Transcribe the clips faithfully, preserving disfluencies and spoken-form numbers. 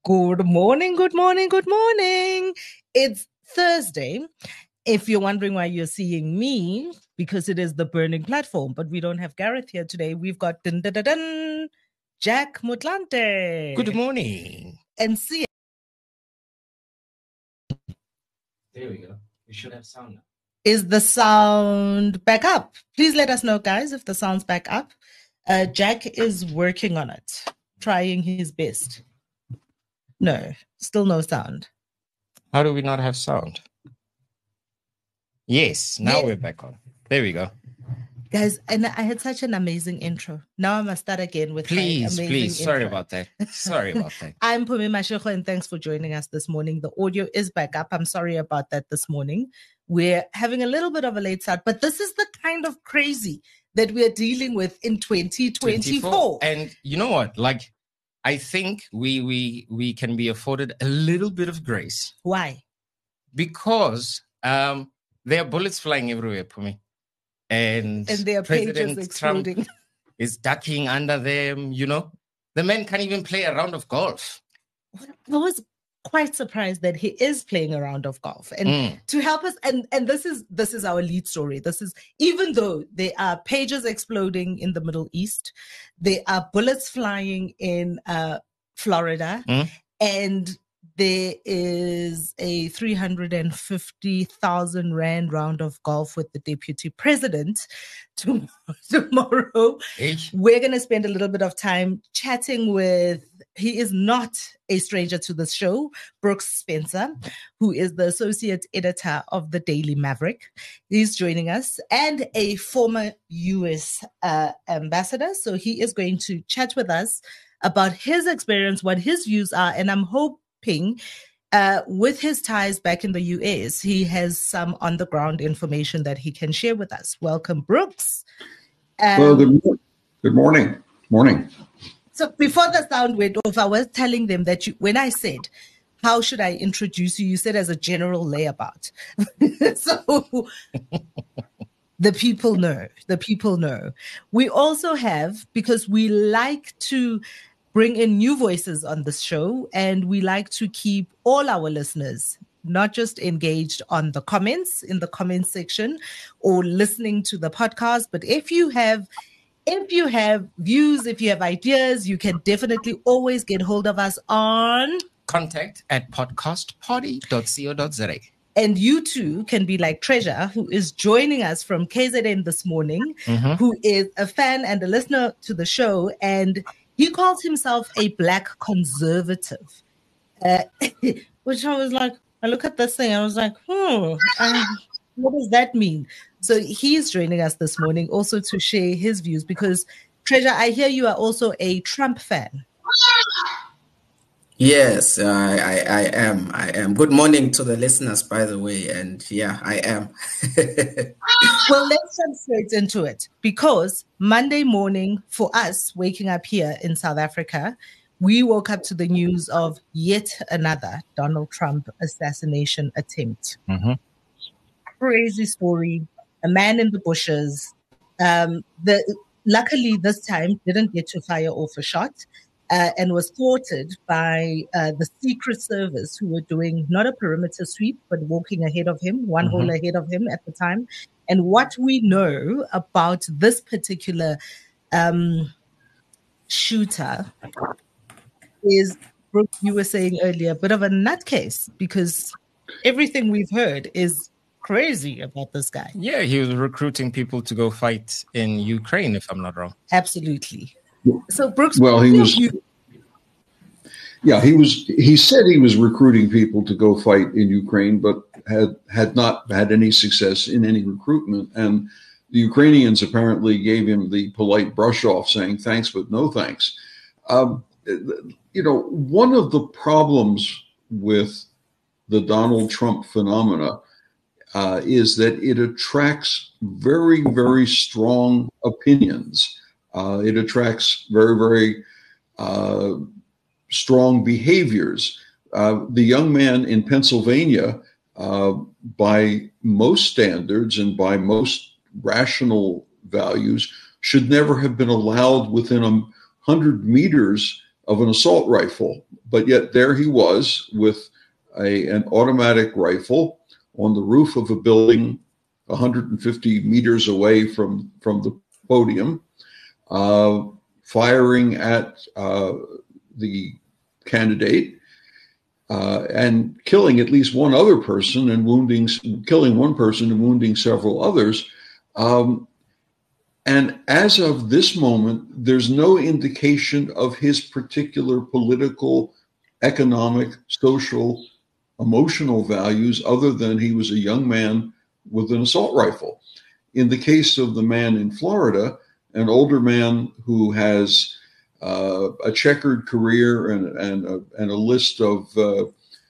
Good morning, good morning, good morning. It's Thursday. If you're wondering why you're seeing me, because it is the burning platform, but we don't have Gareth here today. We've got dun, dun, dun, dun, Jack Motlanthe. Good morning. And Sia. There we go. We should have sound now. Is the sound back up? Please let us know, guys, if the sound's back up. Uh, Jack is working on it, trying his best. No, still no sound. How do we not have sound? Yes, now Yeah. we're back on. There we go. Guys, and I had such an amazing intro. Now I must start again with Please, my amazing please. Sorry intro. about that. Sorry about that. I'm Pumi Mashiko, and thanks for joining us this morning. The audio is back up. I'm sorry about that this morning. We're having a little bit of a late start, but this is the kind of crazy that we're dealing with in twenty twenty-four. twenty-four. And you know what? Like, I think we we we can be afforded a little bit of grace. Why? Because um, there are bullets flying everywhere, Pumi. And, And there are President pages Trump exploding. is ducking under them, you know. The man can't even play a round of golf. I was quite surprised that he is playing a round of golf, and Mm. to help us, and and this is this is our lead story. This is, even though there are pages exploding in the Middle East, there are bullets flying in uh, Florida, Mm. and there is a three hundred fifty thousand rand round of golf with the deputy president tomorrow. tomorrow. Eh? We're going to spend a little bit of time chatting with, he is not a stranger to this show, Brooks Spencer, who is the associate editor of the Daily Maverick. He's joining us, and a former U S uh, ambassador. So he is going to chat with us about his experience, what his views are, and I'm hoping uh, with his ties back in the U S, he has some on-the-ground information that he can share with us. Welcome, Brooks. Um, Well, good, mor- good morning. Morning. So before the sound went off, I was telling them that you, when I said, how should I introduce you? You said as a general layabout. So the people know, the people know. We also have, because we like to bring in new voices on this show, and we like to keep all our listeners not just engaged on the comments, in the comments section, or listening to the podcast, but if you have If you have views, if you have ideas, you can definitely always get hold of us on. Contact at podcastparty dot co dot za. And you too can be like Treasure, who is joining us from K Z N this morning, Mhm. who is a fan and a listener to the show. And he calls himself a Black conservative, uh, which I was like, I look at this thing, I was like, hmm, um, what does that mean? So he's joining us this morning also to share his views, because Treasure, I hear you are also a Trump fan. Yes, uh, I, I am. I am. Good morning to the listeners, by the way. And yeah, I am. Well, let's jump straight into it, because Monday morning for us, waking up here in South Africa, we woke up to the news of yet another Donald Trump assassination attempt. Mhm. Crazy story. A man in the bushes. Um, the luckily this time didn't get to fire off a shot, uh, and was thwarted by uh, the Secret Service, who were doing not a perimeter sweep, but walking ahead of him, one Mhm. hole ahead of him at the time. And what we know about this particular um, shooter is, Brooke, you were saying earlier, a bit of a nutcase, because everything we've heard is crazy about this guy. Yeah, he was recruiting people to go fight in Ukraine, if I'm not wrong. Absolutely. So, Brooks, Well, he what was- you- Yeah, he was. He said he was recruiting people to go fight in Ukraine, but had had not had any success in any recruitment. And the Ukrainians apparently gave him the polite brush off, saying thanks but no thanks. Um, you know, one of the problems with the Donald Trump phenomena uh, is that it attracts very, very strong opinions. Uh, it attracts very, very uh, strong behaviors. Uh, the young man in Pennsylvania, uh, by most standards and by most rational values, should never have been allowed within a hundred meters of an assault rifle. But yet there he was with a, an automatic rifle on the roof of a building one hundred fifty meters away from, from the podium, uh, firing at uh, the candidate uh, and killing at least one other person and wounding, killing one person and wounding several others. Um, and as of this moment, there's no indication of his particular political, economic, social, emotional values other than he was a young man with an assault rifle. In the case of the man in Florida, an older man who has uh, a checkered career and, and, a, and a list of, uh,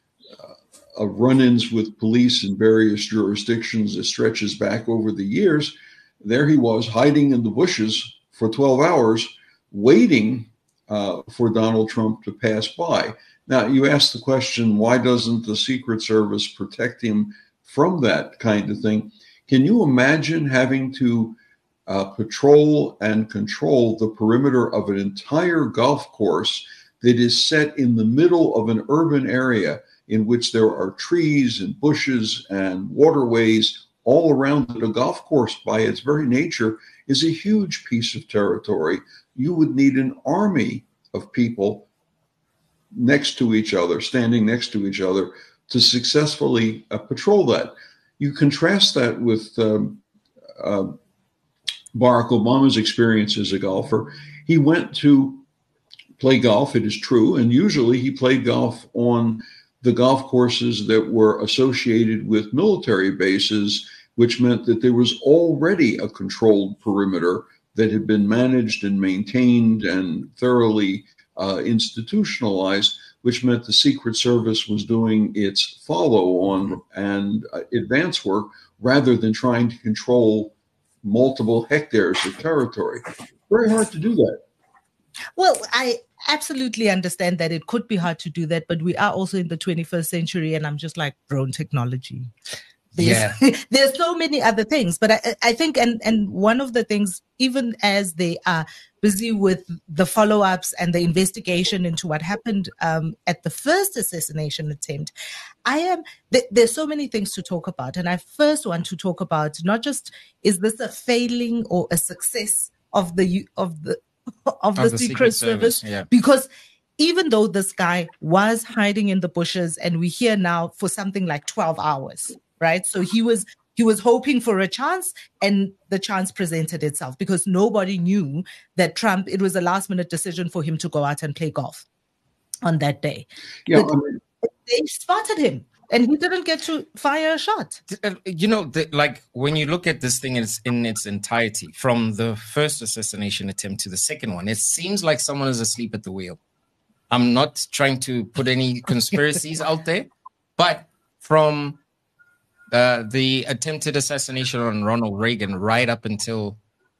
of run-ins with police in various jurisdictions that stretches back over the years, there he was hiding in the bushes for twelve hours, waiting uh, for Donald Trump to pass by. Now, you ask the question, why doesn't the Secret Service protect him from that kind of thing? Can you imagine having to uh, patrol and control the perimeter of an entire golf course that is set in the middle of an urban area in which there are trees and bushes and waterways all around it? A golf course, by its very nature, is a huge piece of territory. You would need an army of people next to each other, standing next to each other, to successfully uh, patrol that. You contrast that with um, uh, Barack Obama's experience as a golfer. He went to play golf, it is true, and usually he played golf on the golf courses that were associated with military bases, which meant that there was already a controlled perimeter that had been managed and maintained and thoroughly uh, institutionalized, which meant the Secret Service was doing its follow-on and uh, advance work rather than trying to control multiple hectares of territory. Very hard to do that. Well, I absolutely understand that it could be hard to do that, but we are also in the twenty-first century, and I'm just like, drone technology. There's, yeah. There's so many other things, but I, I think, and, and one of the things, even as they are busy with the follow-ups and the investigation into what happened um, at the first assassination attempt, I am, th- there's so many things to talk about. And I first want to talk about not just, is this a failing or a success of the, of the, of the, of the Secret, Secret Service, Service yeah. Because even though this guy was hiding in the bushes, and we're here now for something like twelve hours, right? So he was he was hoping for a chance, and the chance presented itself because nobody knew that Trump, it was a last minute decision for him to go out and play golf on that day. Yeah, but I mean, they spotted him. And he didn't get to fire a shot. You know, the, like when you look at this thing in its, in its entirety, from the first assassination attempt to the second one, it seems like someone is asleep at the wheel. I'm not trying to put any conspiracies out there, but from uh, the attempted assassination on Ronald Reagan right up until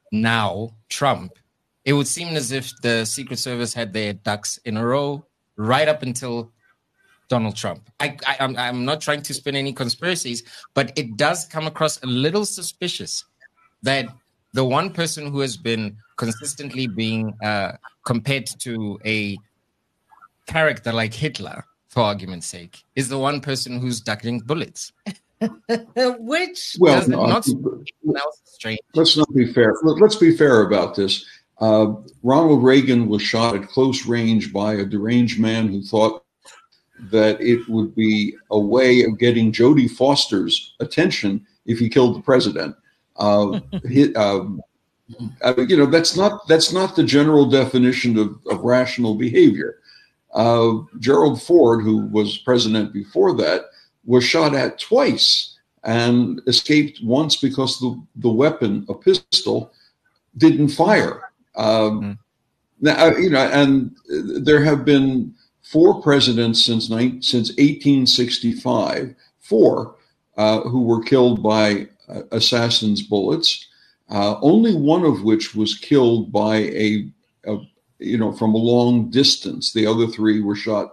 now, Trump, it would seem as if the Secret Service had their ducks in a row right up until Donald Trump. I, I, I'm, I'm not trying to spin any conspiracies, but it does come across a little suspicious that the one person who has been consistently being uh, compared to a character like Hitler, for argument's sake, is the one person who's ducking bullets. Which well, no, not, not strange. Let's not be fair. Let's be fair about this. Uh, Ronald Reagan was shot at close range by a deranged man who thought that it would be a way of getting Jodie Foster's attention if he killed the president. Uh, he, um, uh, you know, that's not that's not the general definition of, of rational behavior. Uh, Gerald Ford, who was president before that, was shot at twice and escaped once because the, the weapon, a pistol, didn't fire. Um, mm. Now, you know, and there have been four presidents since since eighteen sixty-five, four uh, who were killed by uh, assassins' bullets. Uh, only one of which was killed by a, a, you know, from a long distance. The other three were shot,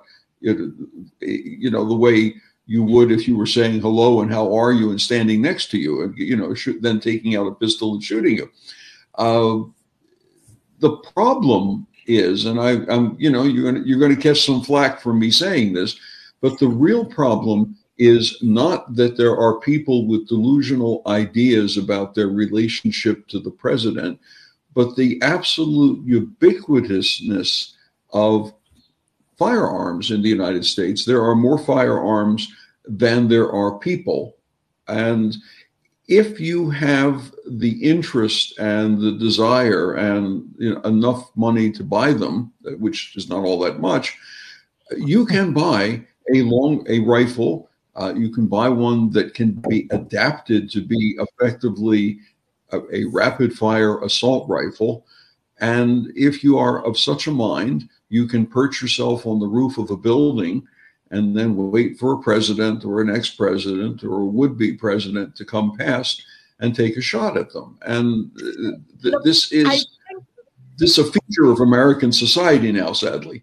you know, the way you would if you were saying hello and how are you and standing next to you, and you know, shoot, then taking out a pistol and shooting you. Uh, the problem is, and I, I'm, you know, you're going to you're going to catch some flack from me saying this, but the real problem is not that there are people with delusional ideas about their relationship to the president, but the absolute ubiquitousness of firearms in the United States. There are more firearms than there are people. And if you have the interest and the desire and you know, enough money to buy them, which is not all that much, you can buy a long a rifle. Uh, you can buy one that can be adapted to be effectively a, a rapid fire assault rifle. And if you are of such a mind, you can perch yourself on the roof of a building and then wait for a president or an ex-president or a would-be president to come past and take a shot at them. And th- this is I, this is a feature of American society now, sadly.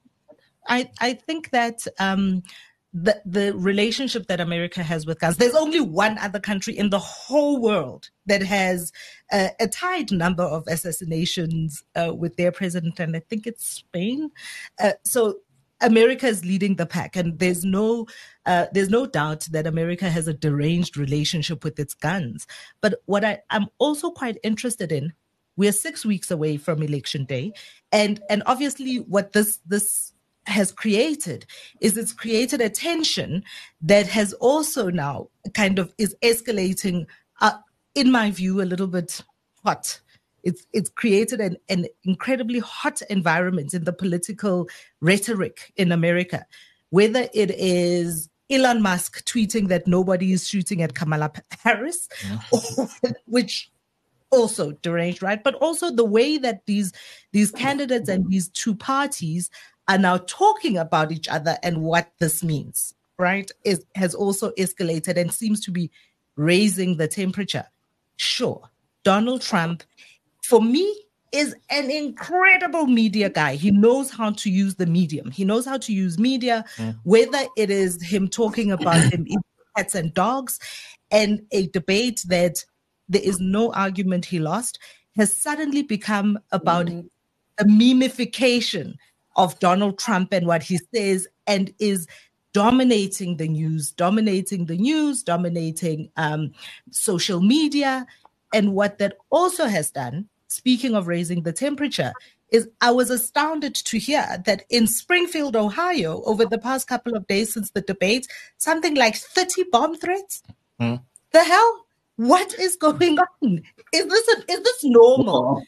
I, I think that um, the, the relationship that America has with guns, there's only one other country in the whole world that has uh, a tied number of assassinations uh, with their president, and I think it's Spain. Uh, so America is leading the pack, and there's no uh, there's no doubt that America has a deranged relationship with its guns. But what I, I'm also quite interested in, we're six weeks away from Election Day, and and obviously what this this has created is it's created a tension that has also now kind of is escalating, uh, in my view, a little bit hot. It's it's created an, an incredibly hot environment in the political rhetoric in America, whether it is Elon Musk tweeting that nobody is shooting at Kamala Harris, yeah. or, which also deranged, right? But also the way that these these candidates and these two parties are now talking about each other and what this means, right, is has also escalated and seems to be raising the temperature. Sure, Donald Trump, for me, is an incredible media guy. He knows how to use the medium. He knows how to use media, mm. whether it is him talking about him eating cats and dogs, and a debate that there is no argument he lost, has suddenly become about mm. a memification of Donald Trump and what he says, and is dominating the news, dominating the news, dominating um, social media. And what that also has done, speaking of raising the temperature, is I was astounded to hear that in Springfield, Ohio, over the past couple of days since the debate, something like thirty bomb threats. Mm. The hell? What is going on? Is this a, is this normal? Well,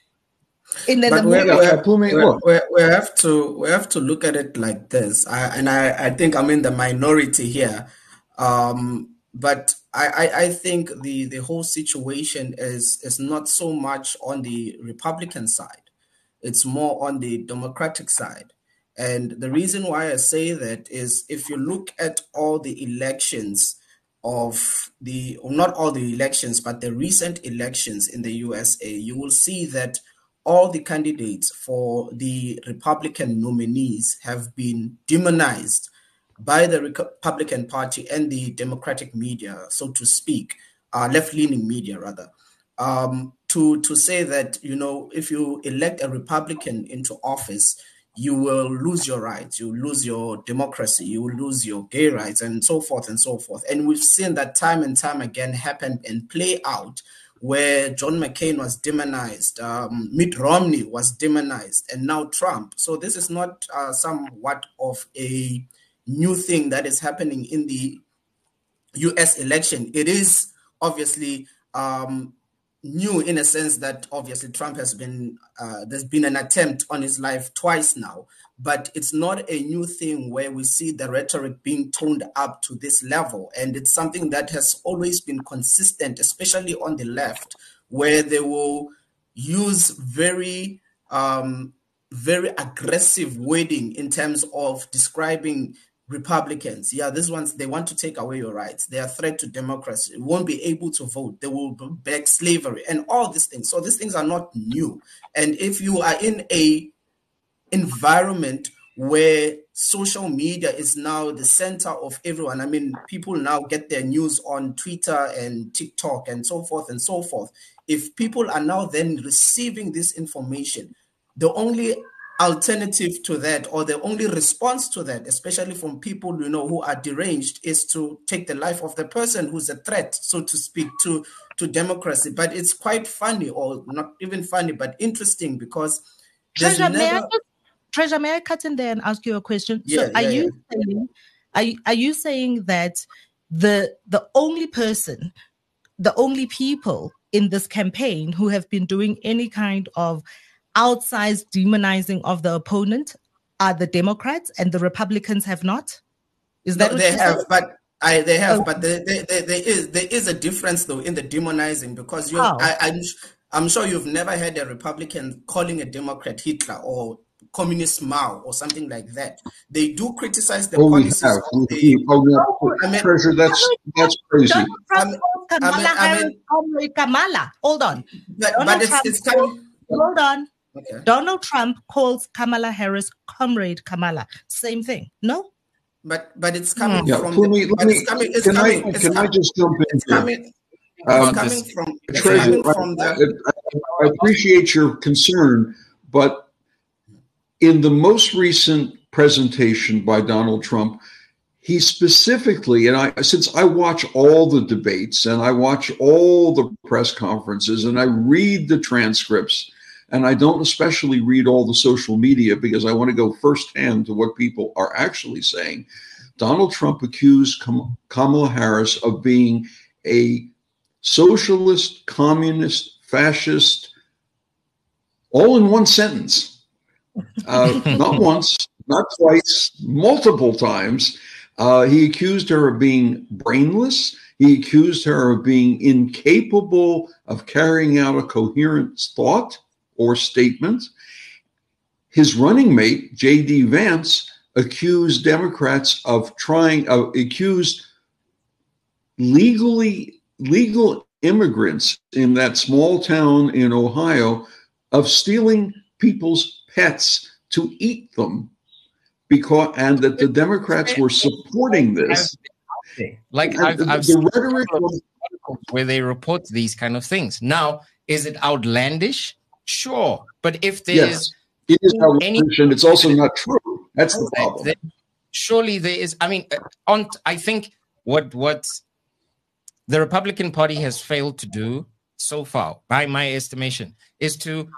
in the we, we, we have to we have to look at it like this. I, and I, I think I'm in the minority here. Um, But I, I, I think the, the whole situation is, is not so much on the Republican side. It's more on the Democratic side. And the reason why I say that is if you look at all the elections of the, or not all the elections, but the recent elections in the U S A, you will see that all the candidates for the Republican nominees have been demonized by the Republican Party and the Democratic media, so to speak, uh, left-leaning media rather, um, to, to say that, you know, if you elect a Republican into office, you will lose your rights, you will lose your democracy, you will lose your gay rights, and so forth and so forth. And we've seen that time and time again happen and play out, where John McCain was demonized, um, Mitt Romney was demonized, and now Trump. So this is not uh, somewhat of a new thing that is happening in the U S election. It is obviously um, new in a sense that obviously Trump has been, uh, there's been an attempt on his life twice now, but it's not a new thing where we see the rhetoric being toned up to this level. And it's something that has always been consistent, especially on the left, where they will use very, um, very aggressive wording in terms of describing Republicans. Yeah, these ones, they want to take away your rights. They are a threat to democracy. You won't be able to vote. They will back slavery and all these things. So these things are not new. And if you are in a environment where social media is now the center of everyone, I mean, people now get their news on Twitter and TikTok and so forth and so forth. If people are now then receiving this information, the only alternative to that, or the only response to that, especially from people, you know, who are deranged, is to take the life of the person who's a threat, so to speak, to, to democracy. But it's quite funny, or not even funny, but interesting, because there's Treasure, never... may I just, Treasure, may I cut in there and ask you a question? Yeah, so are yeah, you yeah. saying, are, you- are you saying that the the only person, the only people in this campaign who have been doing any kind of outsized demonizing of the opponent are the Democrats, and the Republicans have not? Is that no, what they you're have, saying? but I they have, Oh. but there, there, there, there is there is a difference though in the demonizing, because you, How? I, I'm I'm sure you've never heard a Republican calling a Democrat Hitler or Communist Mao or something like that. They do criticize the Oh, we policies have. of the. We- oh, no. I mean, Treasure, that's that's crazy. Donald Trump I mean- calls Kamala I mean- I Harris mean- Comrade Kamala. Hold on. But, Donald but it's Trump it's coming. Hold on. Okay. Donald Trump calls Kamala Harris Comrade Kamala. Same thing. No? But but it's coming Yeah, from. Plumi, the, let but me, it's coming. It's can coming. I it's can I com- just jump in It's here? coming. Um, It's coming from. It's Treasure, coming I, from the. I, I appreciate your concern, but in the most recent presentation by Donald Trump, he specifically, and I, since I watch all the debates and I watch all the press conferences and I read the transcripts, and I don't especially read all the social media because I want to go firsthand to what people are actually saying. Donald Trump accused Kam- Kamala Harris of being a socialist, communist, fascist, all in one sentence. Uh, not once, not twice, multiple times. Uh, he accused her of being brainless. He accused her of being incapable of carrying out a coherent thought or statement. His running mate, J D Vance, accused Democrats of trying, uh, accused legally legal immigrants in that small town in Ohio of stealing people's pets to eat them, because and that the Democrats were supporting this. Like And I've, the, I've the seen rhetoric was, where they report these kind of things. Now, is it outlandish? Sure, but if there's yes, it is outlandish, and it's also not true. That's the problem. then surely there is. I mean, on I think what what the Republican Party has failed to do so far, by my estimation, is to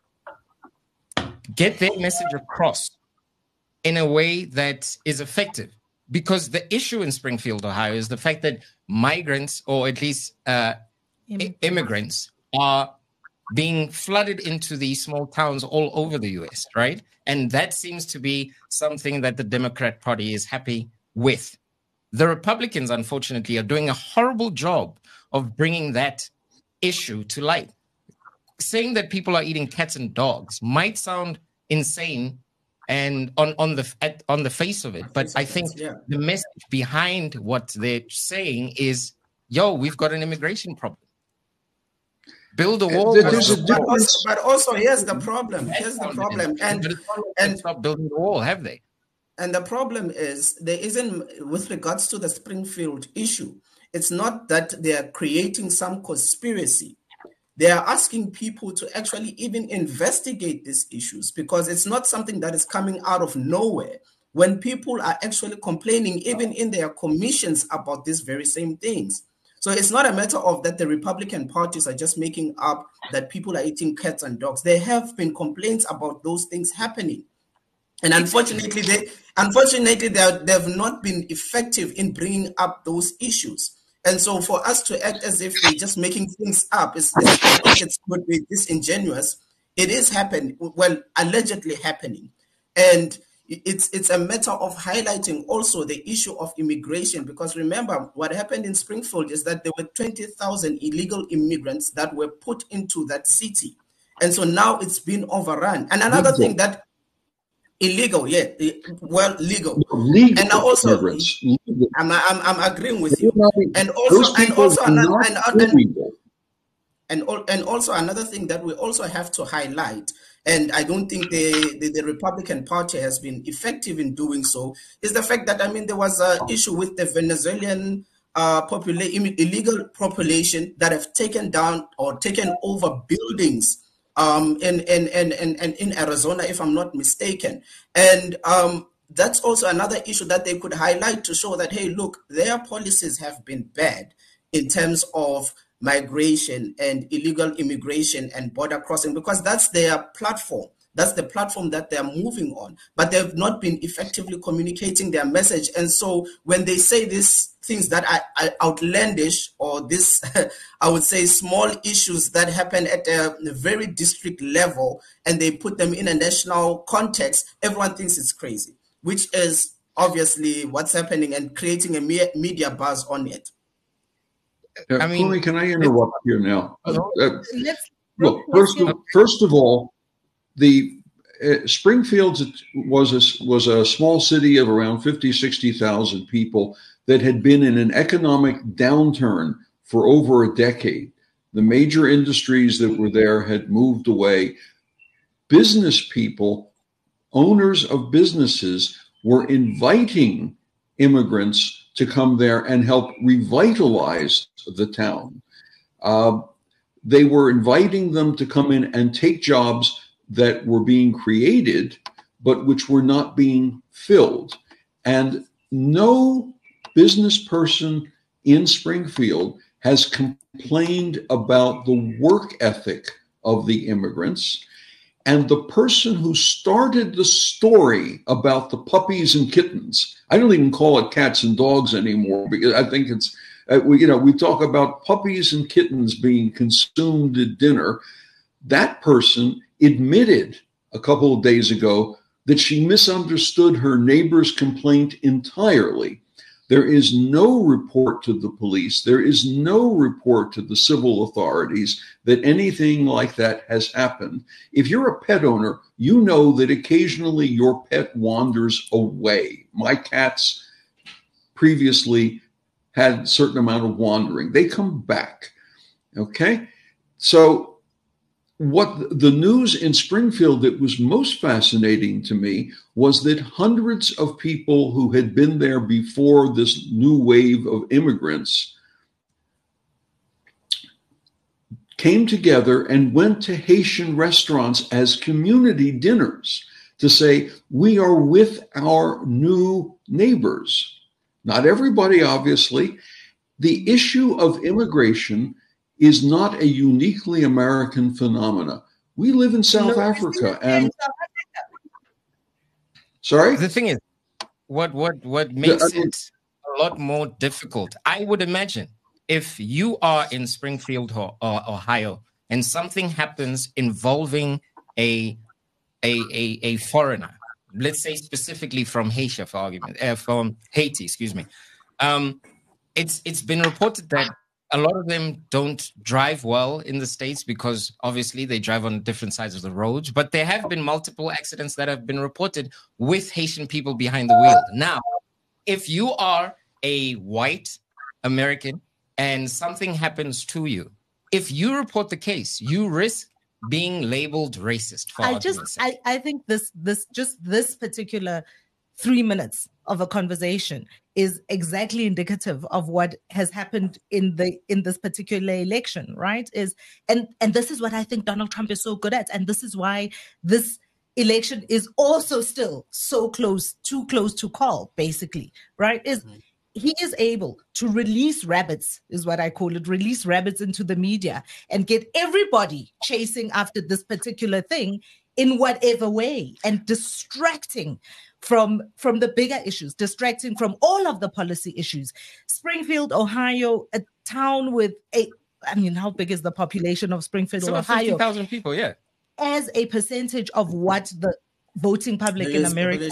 get their message across in a way that is effective. Because the issue in Springfield, Ohio, is the fact that migrants, or at least uh, I- immigrants, are being flooded into these small towns all over the U S, right? And that seems to be something that the Democrat Party is happy with. The Republicans, unfortunately, are doing a horrible job of bringing that issue to light. Saying that people are eating cats and dogs might sound insane and on, on the at, on the face of it, but I think yeah. the message behind what they're saying is, yo, we've got an immigration problem. Build a wall. There- there's a But difference. also, but also, here's the problem. Here's the problem, and But it's not like and they stopped building the wall, have they? And the problem is there isn't, with regards to the Springfield issue, it's not that they are creating some conspiracy. They are asking people to actually even investigate these issues, because it's not something that is coming out of nowhere. When people are actually complaining, even in their commissions, about these very same things. So it's not a matter of that the Republican parties are just making up that people are eating cats and dogs. There have been complaints about those things happening. And unfortunately, they unfortunately they, are, they have not been effective in bringing up those issues. And so, for us to act as if they're just making things up, is, is I think it's could be disingenuous. It is happening, well, allegedly happening, and it's it's a matter of highlighting also the issue of immigration. Because remember, what happened in Springfield is that there were twenty thousand illegal immigrants that were put into that city, and so now it's been overrun. And another Legal. thing that illegal, yeah, well, legal, legal and also, immigrants. Legal. I'm, I'm I'm agreeing with They're you, not- and those also and people also are another not and, and, illegal. and al- and also another thing that we also have to highlight, and I don't think the, the the Republican Party has been effective in doing so, is the fact that, I mean, there was an issue with the Venezuelan uh popula- illegal population that have taken down or taken over buildings um, in, in, in, in, in Arizona, if I'm not mistaken. And um, that's also another issue that they could highlight to show that, hey, look, their policies have been bad in terms of migration and illegal immigration and border crossing, because that's their platform. That's the platform that they're moving on, but they've not been effectively communicating their message. And so when they say these things that are, are outlandish, or this, I would say, small issues that happen at a very district level, and they put them in a national context, everyone thinks it's crazy, which is obviously what's happening and creating a media buzz on it. Uh, I mean, Pumi, can I interrupt here now? Uh, uh, let's, look, first of, first of all, the uh, Springfield was a, was a small city of around fifty, sixty thousand people that had been in an economic downturn for over a decade. The major industries that were there had moved away. Business people, owners of businesses, were inviting immigrants to come there and help revitalize the town. Uh, they were inviting them to come in and take jobs that were being created, but which were not being filled. And no business person in Springfield has complained about the work ethic of the immigrants. And the person who started the story about the puppies and kittens, I don't even call it cats and dogs anymore, because I think it's, uh, we, you know, we talk about puppies and kittens being consumed at dinner. That person admitted a couple of days ago that she misunderstood her neighbor's complaint entirely. There is no report to the police. There is no report to the civil authorities that anything like that has happened. If you're a pet owner, you know that occasionally your pet wanders away. My cats previously had a certain amount of wandering. They come back. Okay? So what the news in Springfield that was most fascinating to me was that hundreds of people who had been there before this new wave of immigrants came together and went to Haitian restaurants as community dinners to say, we are with our new neighbors. Not everybody, obviously. The issue of immigration is not a uniquely American phenomena. We live in South no, Africa, and South Africa. Sorry. The thing is, what what what makes the, I mean, it a lot more difficult, I would imagine, if you are in Springfield or, or Ohio, and something happens involving a a a, a foreigner, let's say specifically from Haiti, for argument, uh, from Haiti, excuse me. Um, it's it's been reported that a lot of them don't drive well in the States because obviously they drive on different sides of the roads, but there have been multiple accidents that have been reported with Haitian people behind the wheel. Now, if you are a white American and something happens to you, if you report the case, you risk being labeled racist. For I just, I, I think this, this, just this particular three minutes of a conversation is exactly indicative of what has happened in the in this particular election, right? Is and and this is what I think Donald Trump is so good at, and this is why this election is also still so close, too close to call, basically, right? Is mm-hmm. He is able to release rabbits, is what I call it, release rabbits into the media and get everybody chasing after this particular thing in whatever way and distracting from, from the bigger issues, distracting from all of the policy issues. Springfield, Ohio, a town with a, I mean, how big is the population of Springfield, it's about Ohio? fifty thousand people, yeah. As a percentage of what the voting public there in America.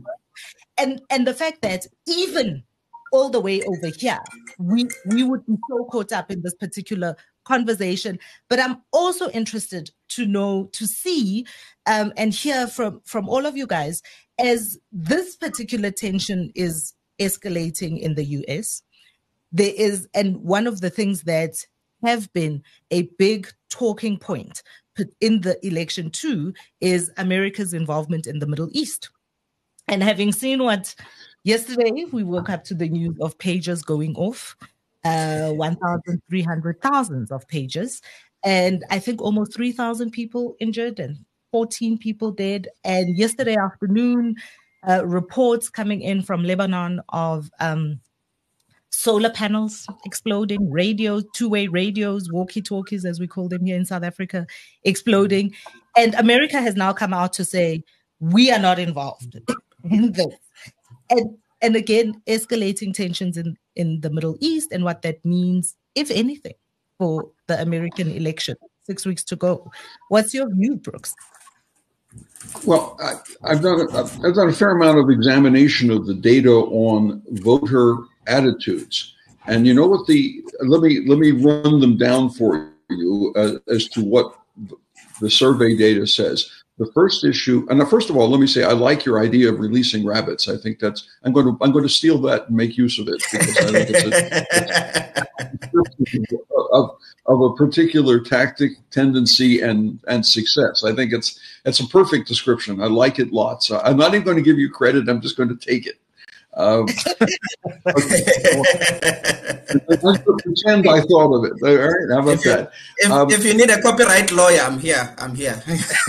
And, and the fact that even all the way over here, we, we would be so caught up in this particular conversation. But I'm also interested to know, to see um, and hear from, from all of you guys, as this particular tension is escalating in the U S, there is, and one of the things that have been a big talking point in the election too, is America's involvement in the Middle East. And having seen what yesterday, we woke up to the news of pagers going off, uh, one thousand three hundred thousands of pagers. and I think almost three thousand people injured and fourteen people dead. And yesterday afternoon, uh, reports coming in from Lebanon of um, solar panels exploding, radios, two-way radios, walkie-talkies, as we call them here in South Africa, exploding. And America has now come out to say, we are not involved in this. And, and again, escalating tensions in, in the Middle East and what that means, if anything, for the American election. Six weeks to go. What's your view, Brooks? Well, I, I've done a, I've done a fair amount of examination of the data on voter attitudes, and you know what the let me let me run them down for you uh, as to what the survey data says. The first issue, and first of all, let me say I like your idea of releasing rabbits. I think that's I'm going to I'm going to steal that and make use of it because I think it's a, of, of a particular tactic, tendency, and and success. I think it's it's a perfect description. I like it lots. I'm not even going to give you credit. I'm just going to take it. Um, pretend I thought of it. All right, how about if you, that? If, um, if you need a copyright lawyer, I'm here. I'm here.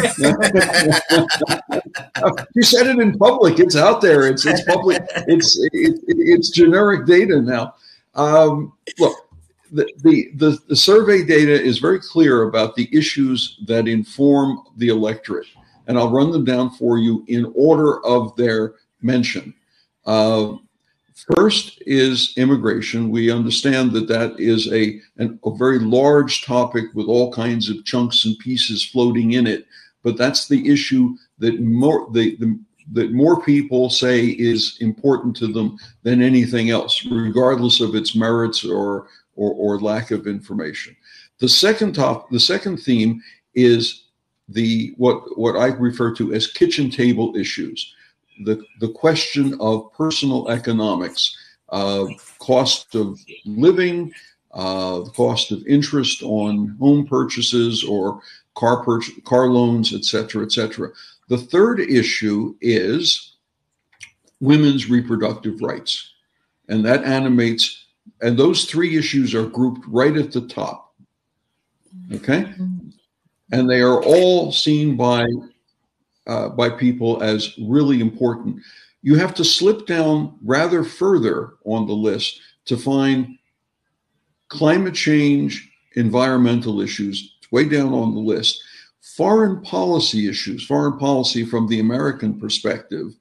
You said it in public. It's out there. It's it's public. It's it, it's generic data now. Um, look, the, the the the survey data is very clear about the issues that inform the electorate, and I'll run them down for you in order of their mention. Uh, first is immigration. We understand that that is a, an, a very large topic with all kinds of chunks and pieces floating in it, but that's the issue that more the, the that more people say is important to them than anything else, regardless of its merits or or, or lack of information. The second top, the second theme is the what what I refer to as kitchen table issues. The, the question of personal economics, uh, cost of living, uh, the cost of interest on home purchases or car purchase, car loans, et cetera, et cetera. The third issue is women's reproductive rights. And that animates, and those three issues are grouped right at the top. Okay? And they are all seen by Uh, by people as really important. You have to slip down rather further on the list to find climate change, environmental issues. It's way down on the list. Foreign policy issues, foreign policy from the American perspective.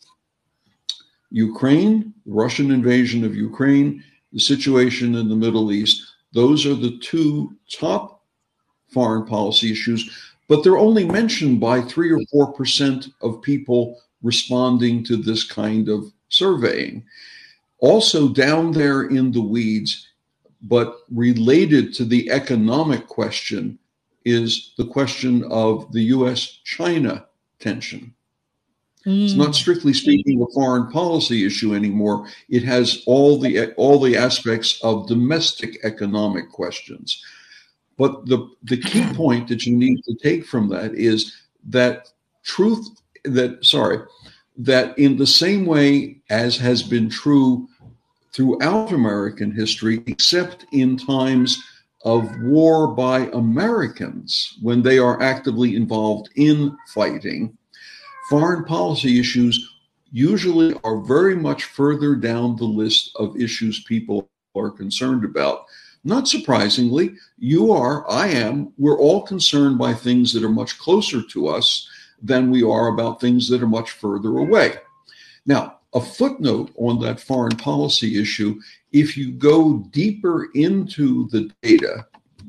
Ukraine, the Russian invasion of Ukraine, the situation in the Middle East. Those are the two top foreign policy issues. But they're only mentioned by three or four percent of people responding to this kind of surveying. Also down there in the weeds, but related to the economic question, is the question of the U S China tension. Mm. It's not strictly speaking a foreign policy issue anymore. It has all the all the aspects of domestic economic questions. But the, the key point that you need to take from that is that truth, that, sorry, that in the same way as has been true throughout American history, except in times of war by Americans, when they are actively involved in fighting, foreign policy issues usually are very much further down the list of issues people are concerned about. Not surprisingly, you are, I am, we're all concerned by things that are much closer to us than we are about things that are much further away. Now, a footnote on that foreign policy issue, if you go deeper into the data,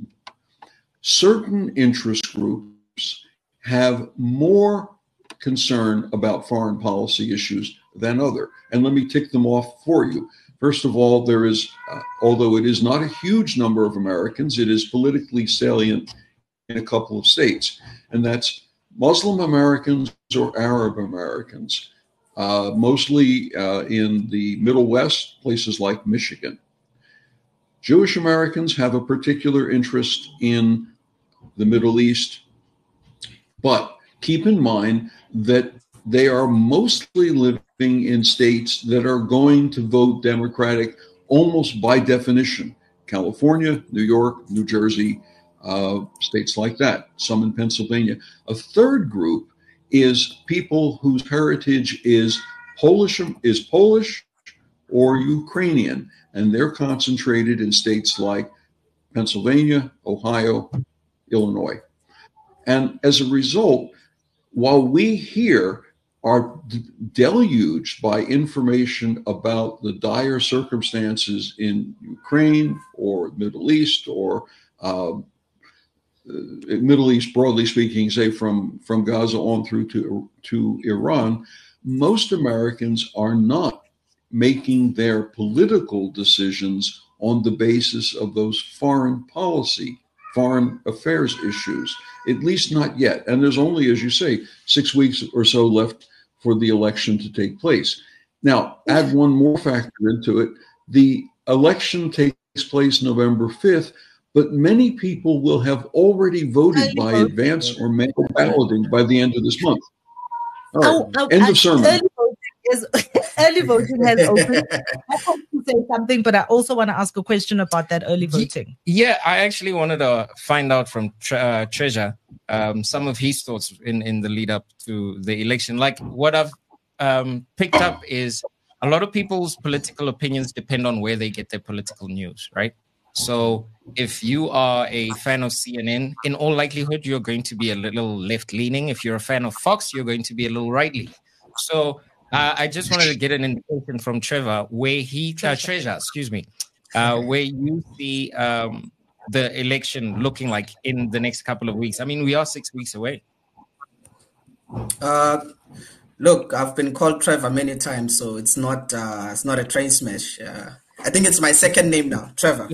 certain interest groups have more concern about foreign policy issues than other. And let me tick them off for you. First of all, there is, uh, although it is not a huge number of Americans, it is politically salient in a couple of states, and that's Muslim Americans or Arab Americans, uh, mostly uh, in the Middle West, places like Michigan. Jewish Americans have a particular interest in the Middle East, but keep in mind that they are mostly living in states that are going to vote Democratic almost by definition. California, New York, New Jersey, uh, states like that, some in Pennsylvania. A third group is people whose heritage is Polish, is Polish or Ukrainian, and they're concentrated in states like Pennsylvania, Ohio, Illinois. And as a result, while we here are deluged by information about the dire circumstances in Ukraine or Middle East or uh, Middle East, broadly speaking, say from, from Gaza on through to, to Iran, most Americans are not making their political decisions on the basis of those foreign policy, foreign affairs issues, at least not yet. And there's only, as you say, six weeks or so left for the election to take place. Now, add one more factor into it. The election takes place November fifth, but many people will have already voted by advance or mail balloting by the end of this month. All right, oh, oh, end of sermon. Early voting, is, early voting has opened. I want to say something, but I also want to ask a question about that early voting. Yeah, I actually wanted to find out from Tre- uh, Treasure um, some of his thoughts in, in the lead up to the election. Like what I've um, picked up is a lot of people's political opinions depend on where they get their political news, right? So if you are a fan of C N N, in all likelihood, you're going to be a little left-leaning. If you're a fan of Fox, you're going to be a little right-leaning. So uh, I just wanted to get an indication from Trevor, where he, uh, Treasure, excuse me, uh, where you see um, the election looking like in the next couple of weeks. I mean, we are six weeks away. Uh, look, I've been called Trevor many times, so it's not uh, it's not a train smash. Uh, I think it's my second name now, Trevor.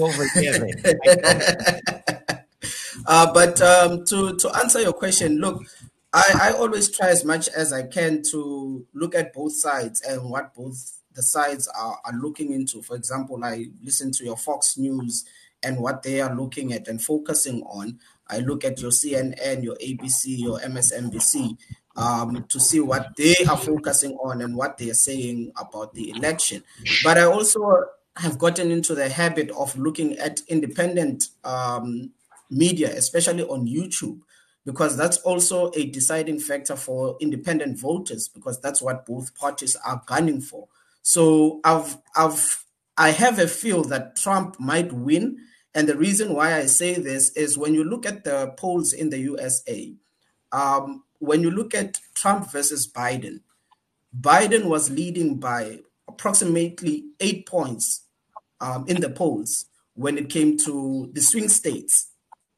uh, but um, to, to answer your question, look, I, I always try as much as I can to look at both sides and what both the sides are, are looking into. For example, I listen to your Fox News and what they are looking at and focusing on. I look at your C N N, your A B C, your M S N B C um, to see what they are focusing on and what they are saying about the election. But I also have gotten into the habit of looking at independent um, media, especially on YouTube, because that's also a deciding factor for independent voters, because that's what both parties are gunning for. So I've, I've, I have a feel that Trump might win. And the reason why I say this is when you look at the polls in the U S A, um, when you look at Trump versus Biden, Biden was leading by approximately eight points um, in the polls when it came to the swing states.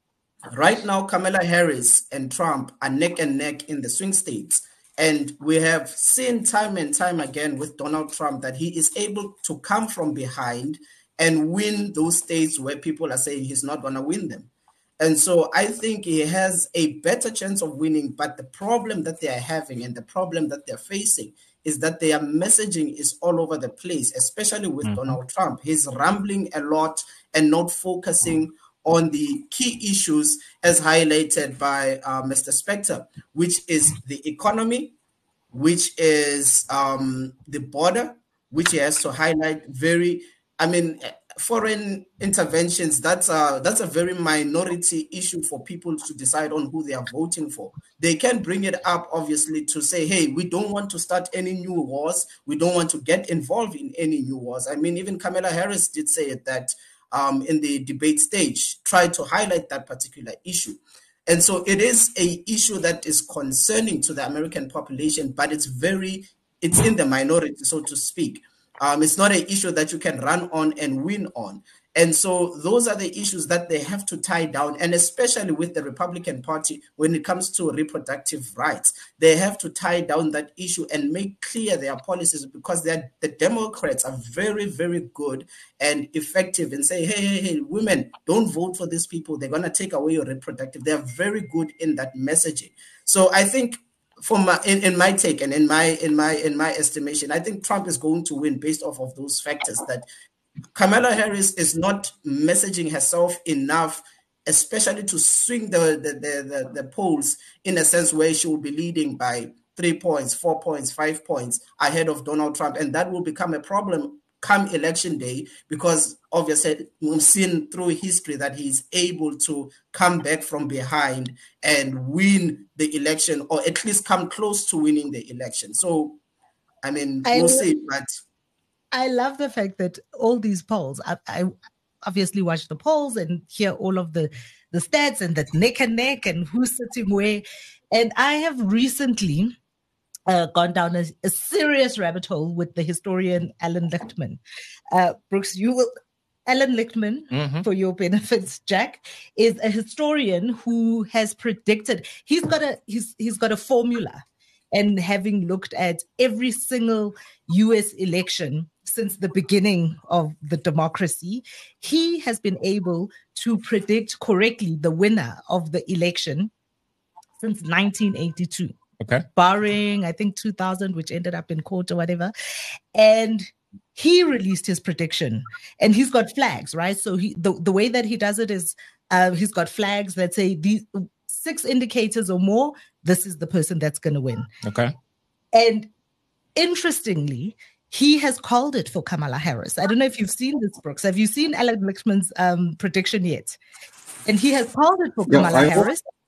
Right now, Kamala Harris and Trump are neck and neck in the swing states. And we have seen time and time again with Donald Trump that he is able to come from behind and win those states where people are saying he's not going to win them. And so I think he has a better chance of winning. But the problem that they are having and the problem that they're facing is that their messaging is all over the place, especially with mm-hmm. Donald Trump. He's rambling a lot and not focusing on the key issues as highlighted by uh, Mister Spector, which is the economy, which is um, the border, which he has to highlight very, I mean, foreign interventions, that's a, that's a very minority issue for people to decide on who they are voting for. They can bring it up, obviously, to say, hey, we don't want to start any new wars. We don't want to get involved in any new wars. I mean, even Kamala Harris did say it, that um, in the debate stage, tried to highlight that particular issue. And so it is a issue that is concerning to the American population, but it's very, it's in the minority, so to speak. Um, it's not an issue that you can run on and win on. And so those are the issues that they have to tie down. And especially with the Republican Party, when it comes to reproductive rights, they have to tie down that issue and make clear their policies, because the Democrats are very, very good and effective in saying, hey, hey, hey, women, don't vote for these people. They're going to take away your reproductive. They're very good in that messaging. So I think For my, in, in my take and in my in my in my estimation, I think Trump is going to win based off of those factors. That Kamala Harris is not messaging herself enough, especially to swing the the, the the the polls in a sense where she will be leading by three points, four points, five points ahead of Donald Trump, and that will become a problem come election day, because obviously we've seen through history that he's able to come back from behind and win the election, or at least come close to winning the election. So, I mean, I we'll love, see. But I love the fact that all these polls, I, I obviously watch the polls and hear all of the, the stats and the neck and neck and who's sitting where. And I have recently Uh, gone down a, a serious rabbit hole with the historian Alan Lichtman. Uh, Brooks, you will, Alan Lichtman, mm-hmm. for your benefits, Jack, is a historian who has predicted. He's got a he's he's got a formula, and having looked at every single U S election since the beginning of the democracy, he has been able to predict correctly the winner of the election since nineteen eighty-two. Okay. Barring, I think, two thousand, which ended up in court or whatever. And he released his prediction. And he's got flags, right? So he the, the way that he does it is uh, he's got flags that say these six indicators or more, this is the person that's going to win. Okay. And interestingly, he has called it for Kamala Harris. I don't know if you've seen this, Brooks. Have you seen Alan Lichtman's um, prediction yet? And he has called it for yeah, Kamala I Harris. Hope-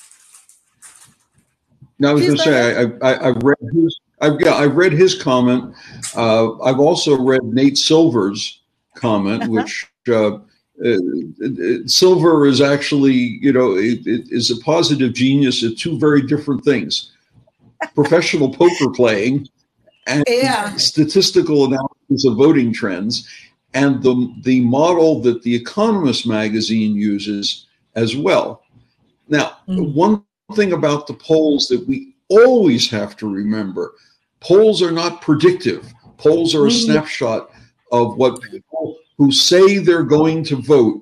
No, I was going to say I, I, I've read his. I've yeah, I've read his comment. Uh, I've also read Nate Silver's comment, uh-huh. which uh, uh, Silver is actually, you know, it, it is a positive genius at two very different things: professional poker playing and yeah. statistical analysis of voting trends, and the the model that The Economist magazine uses as well. Now, mm-hmm. one thing about the polls that we always have to remember: polls are not predictive. Polls are a mm-hmm. snapshot of what people who say they're going to vote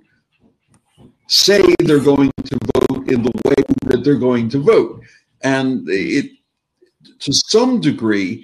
say they're going to vote in the way that they're going to vote. And it, to some degree,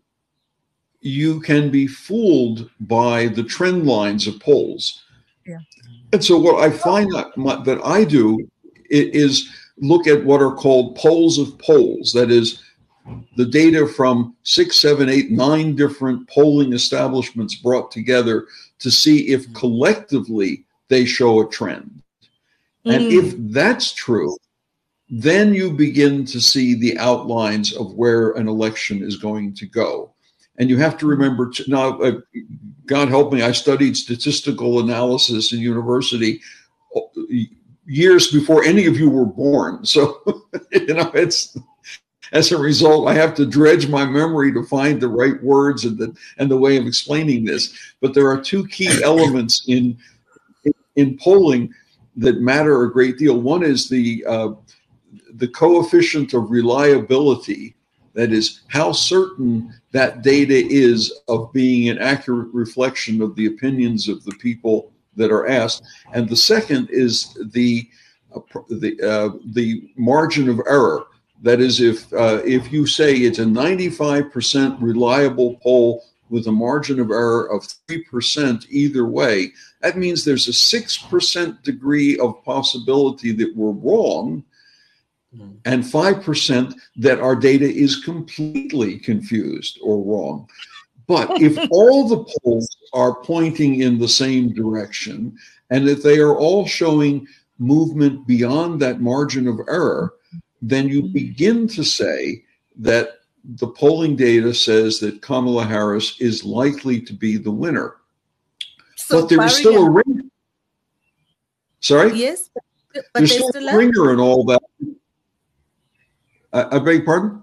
you can be fooled by the trend lines of polls. Yeah. And so what I find that, my, that I do is look at what are called polls of polls. That is, the data from six, seven, eight, nine different polling establishments brought together to see if collectively they show a trend. Mm. And if that's true, then you begin to see the outlines of where an election is going to go. And you have to remember, to, now, uh, God help me, I studied statistical analysis in university years before any of you were born. So, you know, it's, as a result, I have to dredge my memory to find the right words and the, and the way of explaining this. But there are two key elements in, in, in polling that matter a great deal. One is the, uh, the coefficient of reliability. That is, how certain that data is of being an accurate reflection of the opinions of the people that are asked. And the second is the uh, the uh, the margin of error. That is, if uh, if you say it's a ninety-five percent reliable poll with a margin of error of three percent either way, that means there's a six percent degree of possibility that we're wrong, and five percent that our data is completely confused or wrong. But if all the polls are pointing in the same direction, and if they are all showing movement beyond that margin of error, then you begin to say that the polling data says that Kamala Harris is likely to be the winner. So but there is still a ringer. Sorry? Yes. But there's still, still a ringer and all that. I, I beg your pardon?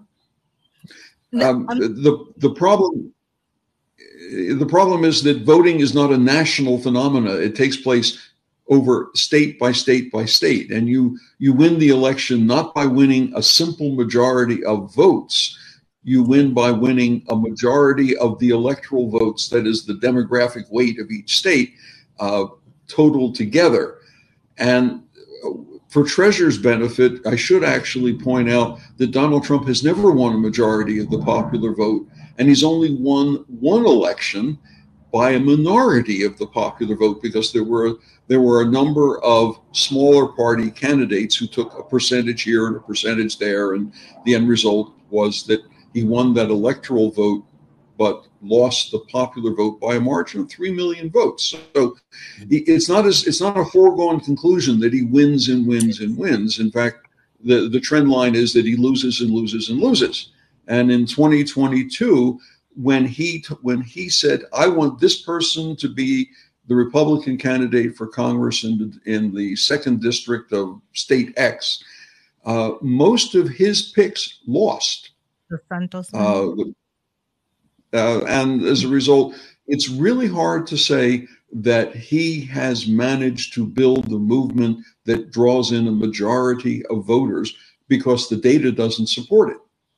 No, um, the the problem the problem is that voting is not a national phenomena. It takes place over state by state by state, and you you win the election not by winning a simple majority of votes. You win by winning a majority of the electoral votes. That is the demographic weight of each state uh, totaled together. And for Treasurer's benefit, I should actually point out that Donald Trump has never won a majority of the popular vote, and he's only won one election by a minority of the popular vote, because there were there were a number of smaller party candidates who took a percentage here and a percentage there, and the end result was that he won that electoral vote but lost the popular vote by a margin of three million votes. So it's not as it's not a foregone conclusion that he wins and wins and wins. In fact, the, the trend line is that he loses and loses and loses. And in twenty twenty-two, when he when he said, I want this person to be the Republican candidate for Congress in the, in the second district of state X, uh, most of his picks lost. The Santos. Uh, uh, and as a result, it's really hard to say that he has managed to build the movement that draws in a majority of voters because the data doesn't support it.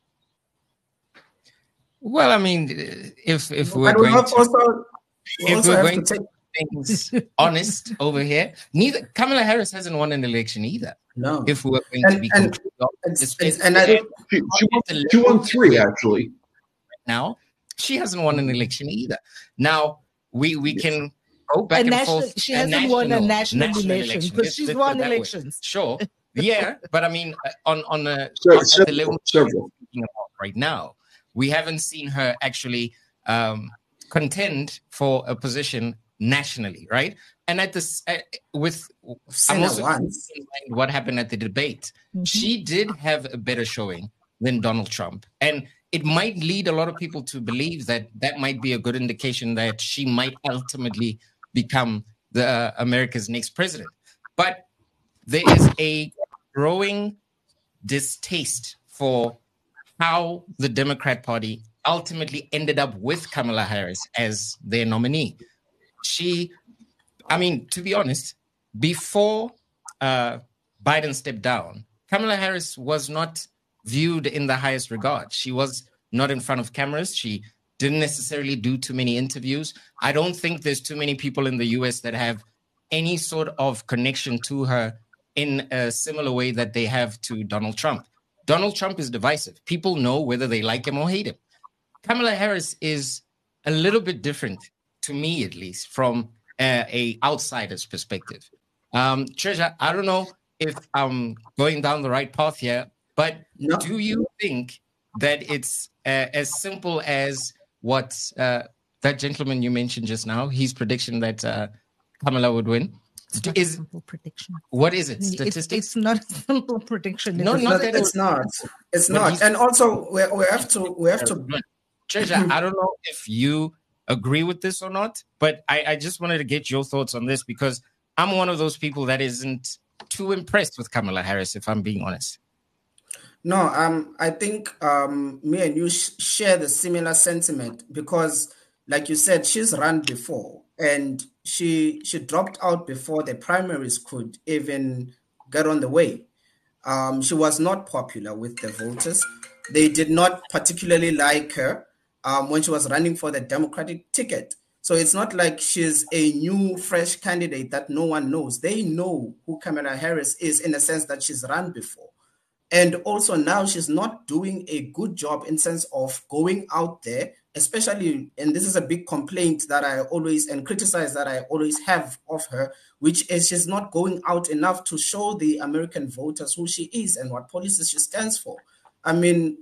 Well, I mean, if if we're but going we to, also, we if also we're have going to to take. things honest over here, neither Kamala Harris hasn't won an election either. No. If we're going And- to be and- completely honest, and- and I- She, she, won, she won three, actually. now, she hasn't won an election either. Now we we can go back A and national, forth. she hasn't won a national, election because Let's- she's let's put won it that way. elections. Sure, yeah, but I mean, uh, on on a Se- on at the several, level several. we're speaking about right now, we haven't seen her actually um, contend for a position nationally, right? And at this, uh, with seen I'm her also once. keeping in mind what happened at the debate. Mhm. She did have a better showing than Donald Trump, and it might lead a lot of people to believe that that might be a good indication that she might ultimately become the uh, America's next president. But there is a growing distaste for how the Democrat Party ultimately ended up with Kamala Harris as their nominee. She, I mean, to be honest, before uh, Biden stepped down, Kamala Harris was not viewed in the highest regard. She was not in front of cameras. She didn't necessarily do too many interviews. I don't think there's too many people in the U S that have any sort of connection to her in a similar way that they have to Donald Trump. Donald Trump is divisive. People know whether they like him or hate him. Kamala Harris is a little bit different, to me at least, from uh, a outsider's perspective. Um, Treasure, I don't know if I'm going down the right path here, but No. do you think that it's uh, as simple as what uh, that gentleman you mentioned just now, his prediction that uh, Kamala would win? It's not Is a simple prediction. what is it? It's, Statistics? it's not a simple prediction. No, It's not No, that it's it- not. It's But not. he's- And also, we, we have to we have to Treasure, I don't know if you agree with this or not, but I, I just wanted to get your thoughts on this because I'm one of those people that isn't too impressed with Kamala Harris, if I'm being honest. No, um, I think um, me and you sh- share the similar sentiment because, like you said, she's run before and she she dropped out before the primaries could even get on the way. Um, she was not popular with the voters. They did not particularly like her um, when she was running for the Democratic ticket. So it's not like she's a new, fresh candidate that no one knows. They know who Kamala Harris is in the sense that she's run before. And also now she's not doing a good job in sense of going out there, especially, and this is a big complaint that I always, and criticize that I always have of her, which is she's not going out enough to show the American voters who she is and what policies she stands for. I mean,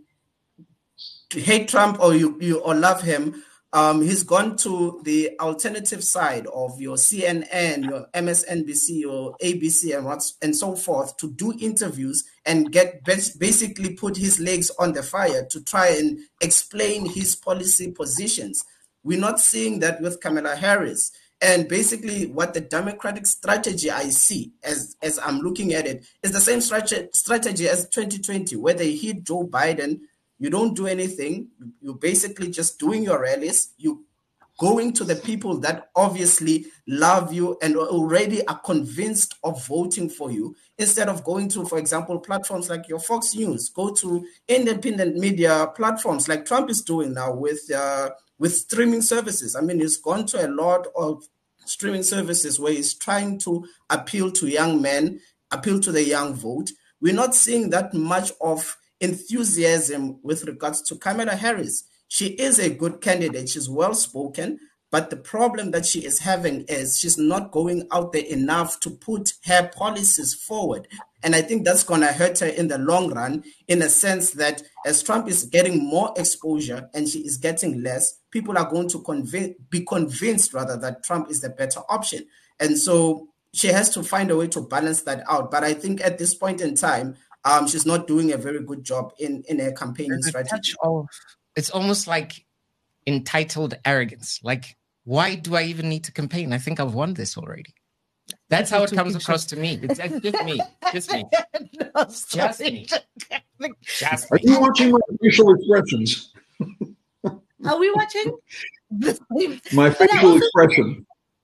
to hate Trump or you, you or love him, um, he's gone to the alternative side of your C N N, your M S N B C, your A B C, and what's and so forth to do interviews and get basically put his legs on the fire to try and explain his policy positions. We're not seeing that with Kamala Harris. And basically what the Democratic strategy I see as, as I'm looking at it is the same strategy, strategy as twenty twenty, where they hit Joe Biden. You don't do anything. You're basically just doing your rallies. You going to the people that obviously love you and already are convinced of voting for you, instead of going to, for example, platforms like your Fox News. Go to independent media platforms like Trump is doing now with uh, with streaming services. I mean, he's gone to a lot of streaming services where he's trying to appeal to young men, appeal to the young vote. We're not seeing that much of enthusiasm with regards to Kamala Harris. She is a good candidate. She's well-spoken. But the problem that she is having is she's not going out there enough to put her policies forward. And I think that's going to hurt her in the long run, in a sense that as Trump is getting more exposure and she is getting less, people are going to convince, be convinced rather that Trump is the better option. And so she has to find a way to balance that out. But I think at this point in time, um, she's not doing a very good job in, in her campaigning strategy. Of, it's almost like entitled arrogance. Like, why do I even need to campaign? I think I've won this already. That's how it comes across to me. It's just me. Just me. No, just me. Just me. Are you watching my facial expressions? Are we watching? My facial expression.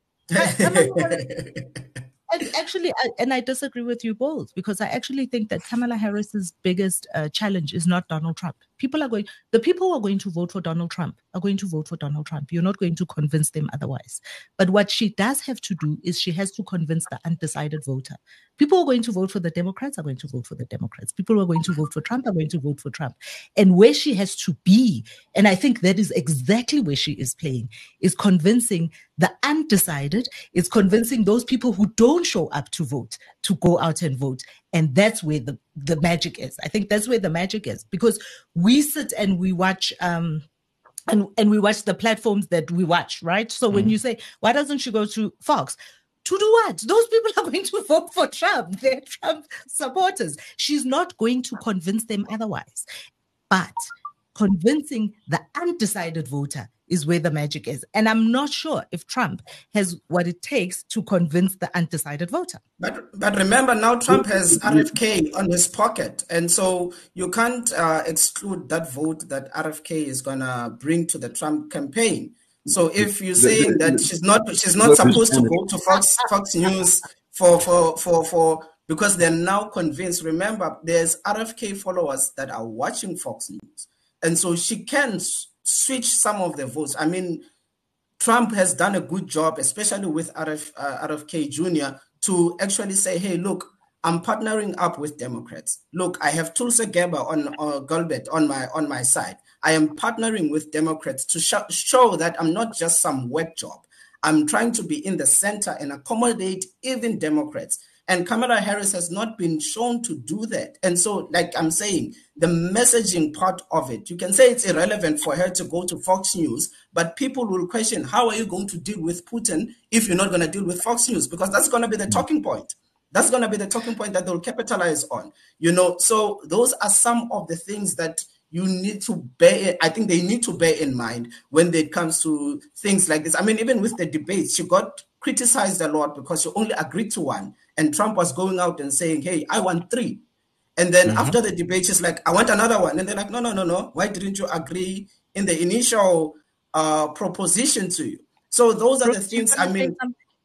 I, actually, I, and I disagree with you both, because I actually think that Kamala Harris's biggest uh, challenge is not Donald Trump. People are going, the people who are going to vote for Donald Trump are going to vote for Donald Trump. You're not going to convince them otherwise. But what she does have to do is she has to convince the undecided voter. People who are going to vote for the Democrats are going to vote for the Democrats. People who are going to vote for Trump are going to vote for Trump. And where she has to be, and I think that is exactly where she is playing, is convincing the undecided, is convincing those people who don't show up to vote to go out and vote. And that's where the, the magic is. I think that's where the magic is, because we sit and we watch um, and, and we watch the platforms that we watch, right? So mm. when you say, why doesn't she go to Fox? To do what? Those people are going to vote for Trump. They're Trump supporters. She's not going to convince them otherwise. But convincing the undecided voter is where the magic is. And I'm not sure if Trump has what it takes to convince the undecided voter. But but remember, now Trump has R F K on his pocket. And so you can't uh, exclude that vote that R F K is going to bring to the Trump campaign. So if you're saying that she's not she's not supposed to go to Fox Fox News for for for for because they're now convinced, remember, there's R F K followers that are watching Fox News. And so she can switch some of the votes. I mean, Trump has done a good job, especially with R F, uh, R F K Junior, to actually say, hey, look, I'm partnering up with Democrats. Look, I have Tulsi Gabbard on uh, Gabbard on my on my side. I am partnering with Democrats to sh- show that I'm not just some wet job. I'm trying to be in the center and accommodate even Democrats. And Kamala Harris has not been shown to do that. And so, like I'm saying, the messaging part of it, you can say it's irrelevant for her to go to Fox News, but people will question, how are you going to deal with Putin if you're not going to deal with Fox News? Because that's going to be the talking point. That's going to be the talking point that they'll capitalize on. You know, so those are some of the things that you need to bear, I think they need to bear in mind when it comes to things like this. I mean, even with the debates, she got criticized a lot because she only agreed to one. And Trump was going out and saying, hey, I want three. And then mm-hmm. after the debate, she's like, I want another one. And they're like, no, no, no, no. Why didn't you agree in the initial uh, proposition to you? So those are Brooks, the things, I mean.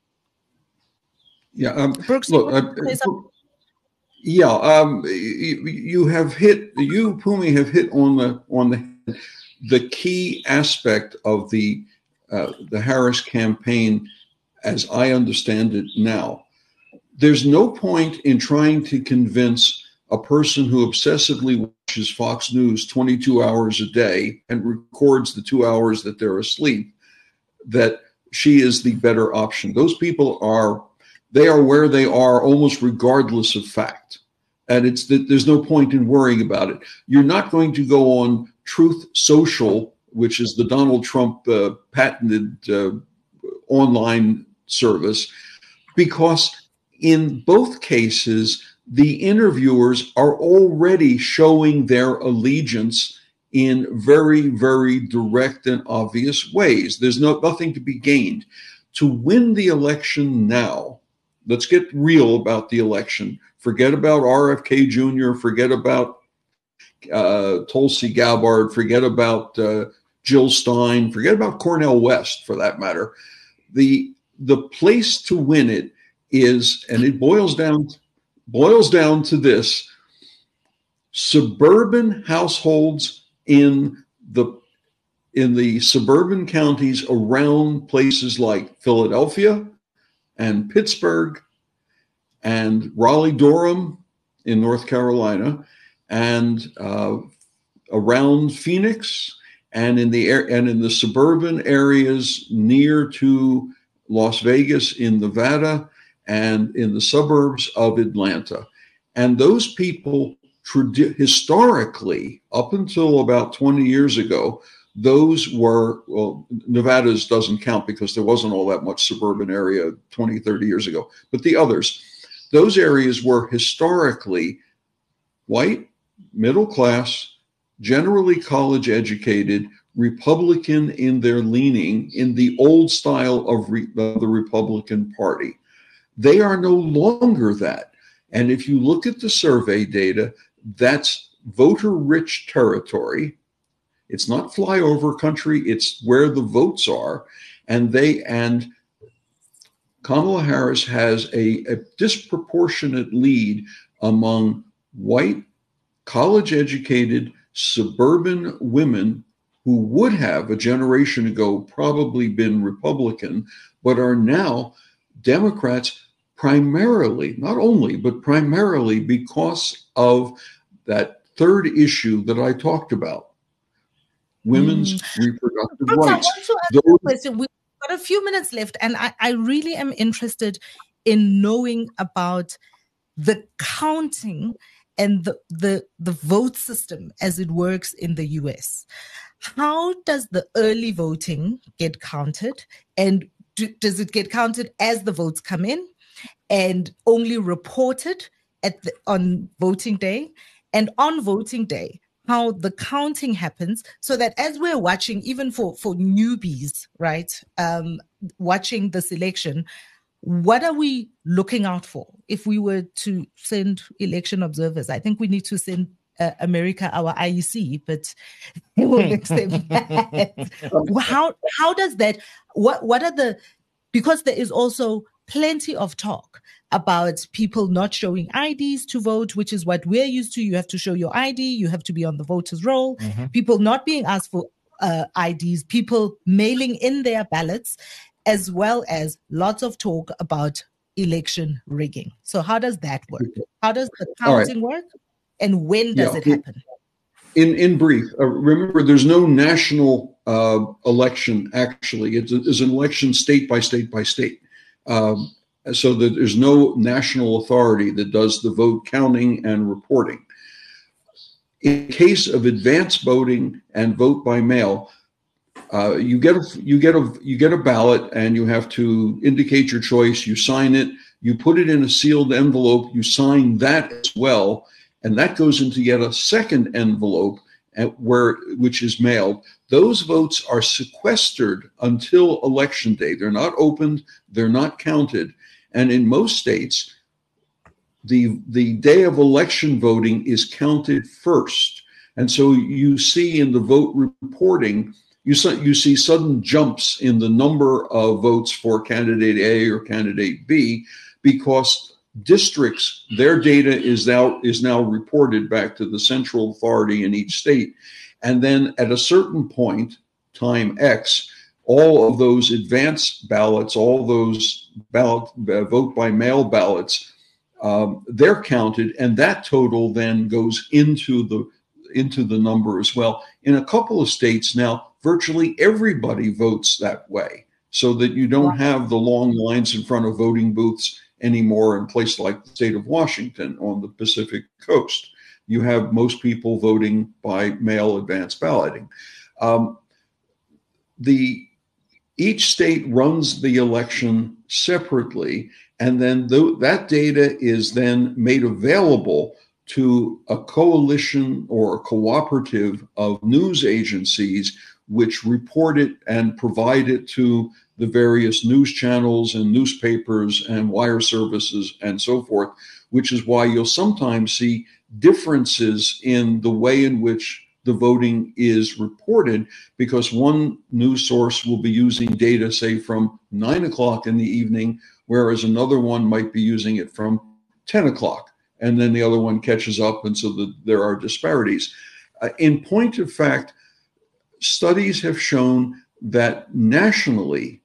Yeah, um, Brooks, look, uh, yeah, um, you, you have hit, you, Phumi, have hit on the on the the key aspect of the uh, the Harris campaign, as I understand it now. There's no point in trying to convince a person who obsessively watches Fox News twenty-two hours a day and records the two hours that they're asleep that she is the better option. Those people are, they are where they are almost regardless of fact. And it's that there's no point in worrying about it. You're not going to go on Truth Social, which is the Donald Trump uh, patented uh, online service, because in both cases, the interviewers are already showing their allegiance in very, very direct and obvious ways. There's no, nothing to be gained. To win the election now, let's get real about the election. Forget about R F K Junior, forget about uh, Tulsi Gabbard, forget about uh, Jill Stein, forget about Cornel West, for that matter. The, the place to win it is, and it boils down boils down to this: suburban households in the in the suburban counties around places like Philadelphia and Pittsburgh and Raleigh-Durham in North Carolina and uh, around Phoenix and in the air and in the suburban areas near to Las Vegas in Nevada and in the suburbs of Atlanta. And those people tradi- historically, up until about twenty years ago, those were, well, Nevada's doesn't count because there wasn't all that much suburban area twenty, thirty years ago. But the others, those areas were historically white, middle class, generally college educated, Republican in their leaning, in the old style of re- the Republican Party. They are no longer that. And if you look at the survey data, that's voter-rich territory. It's not flyover country. It's where the votes are. And they and Kamala Harris has a, a disproportionate lead among white, college-educated, suburban women who would have a generation ago probably been Republican, but are now Democrats primarily, not only, but primarily because of that third issue that I talked about, women's mm. reproductive Brooks, rights. I want to ask Those- a question. We've got a few minutes left, and I, I really am interested in knowing about the counting and the, the, the vote system as it works in the U S. How does the early voting get counted? And do, does it get counted as the votes come in and only reported at the, on voting day? And on voting day, how the counting happens so that as we're watching, even for, for newbies, right, um, watching this election, what are we looking out for if we were to send election observers? I think we need to send uh, America our I E C, but it won't accept that. How how does that? What what are the? Because there is also plenty of talk about people not showing I Ds to vote, which is what we're used to. You have to show your I D. You have to be on the voters roll. Mm-hmm. People not being asked for uh, I Ds. People mailing in their ballots, as well as lots of talk about election rigging. So how does that work? How does the counting right. work? And when does yeah. it happen? In in brief, uh, remember, there's no national uh, election, actually. It's, a, it's an election state by state by state. Um, so that there's no national authority that does the vote counting and reporting. In case of advance voting and vote by mail, Uh, you get a you get a you get a ballot, and you have to indicate your choice. You sign it. You put it in a sealed envelope. You sign that as well, and that goes into yet a second envelope, at where which is mailed. Those votes are sequestered until election day. They're not opened. They're not counted. And in most states, the the day of election voting is counted first. And so you see in the vote reporting. You see, you see sudden jumps in the number of votes for candidate A or candidate B because districts, their data is now is now reported back to the central authority in each state. And then at a certain point, time X, all of those advance ballots, all those ballot uh, vote by mail ballots, um, they're counted, and that total then goes into the into the number as well. In a couple of states now, virtually everybody votes that way, so that you don't have the long lines in front of voting booths anymore in places like the state of Washington on the Pacific Coast. You have most people voting by mail advance balloting. Um, the each state runs the election separately, and then th- that data is then made available to a coalition or a cooperative of news agencies which report it and provide it to the various news channels and newspapers and wire services and so forth, which is why you'll sometimes see differences in the way in which the voting is reported, because one news source will be using data, say, from nine o'clock in the evening, whereas another one might be using it from ten o'clock. And then the other one catches up, and so the, there are disparities. Uh, in point of fact, studies have shown that nationally,